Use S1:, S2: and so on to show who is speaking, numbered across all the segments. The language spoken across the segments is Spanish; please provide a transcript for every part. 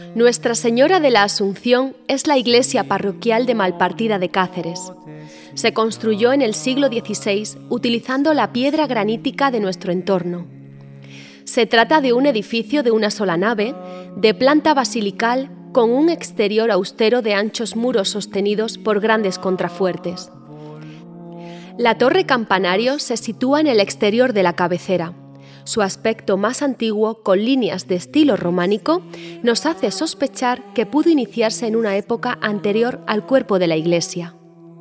S1: Nuestra Señora de la Asunción es la iglesia parroquial de Malpartida de Cáceres. Se construyó en el siglo XVI utilizando la piedra granítica de nuestro entorno. Se trata de un edificio de una sola nave, de planta basilical, con un exterior austero de anchos muros sostenidos por grandes contrafuertes. La torre campanario se sitúa en el exterior de la cabecera. Su aspecto más antiguo, con líneas de estilo románico, nos hace sospechar que pudo iniciarse en una época anterior al cuerpo de la iglesia.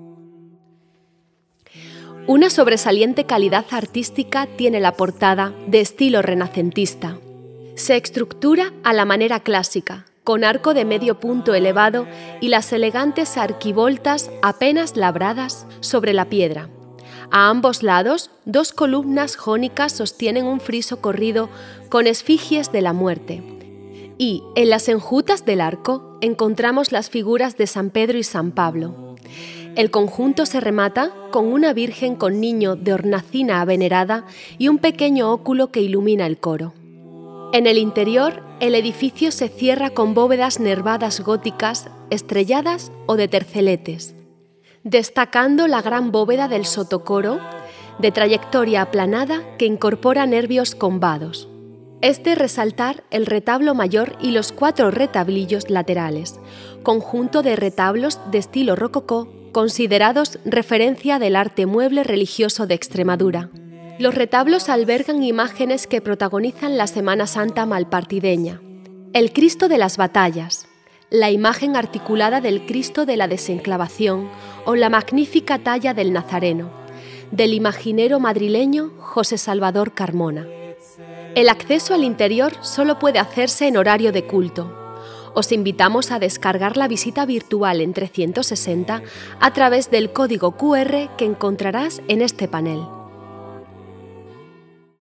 S1: Una sobresaliente calidad artística tiene la portada, de estilo renacentista. Se estructura a la manera clásica, con arco de medio punto elevado y las elegantes arquivoltas apenas labradas sobre la piedra. A ambos lados, dos columnas jónicas sostienen un friso corrido con esfigies de la muerte. Y, en las enjutas del arco, encontramos las figuras de San Pedro y San Pablo. El conjunto se remata con una Virgen con niño de hornacina avenerada y un pequeño óculo que ilumina el coro. En el interior, el edificio se cierra con bóvedas nervadas góticas, estrelladas o de terceletes, destacando la gran bóveda del sotocoro, de trayectoria aplanada que incorpora nervios combados. Es de resaltar el retablo mayor y los 4 retablillos laterales, conjunto de retablos de estilo rococó, considerados referencia del arte mueble religioso de Extremadura. Los retablos albergan imágenes que protagonizan la Semana Santa malpartideña: el Cristo de las Batallas, la imagen articulada del Cristo de la Desenclavación o la magnífica talla del Nazareno, del imaginero madrileño José Salvador Carmona. El acceso al interior solo puede hacerse en horario de culto. Os invitamos a descargar la visita virtual en 360 a través del código QR que encontrarás en este panel.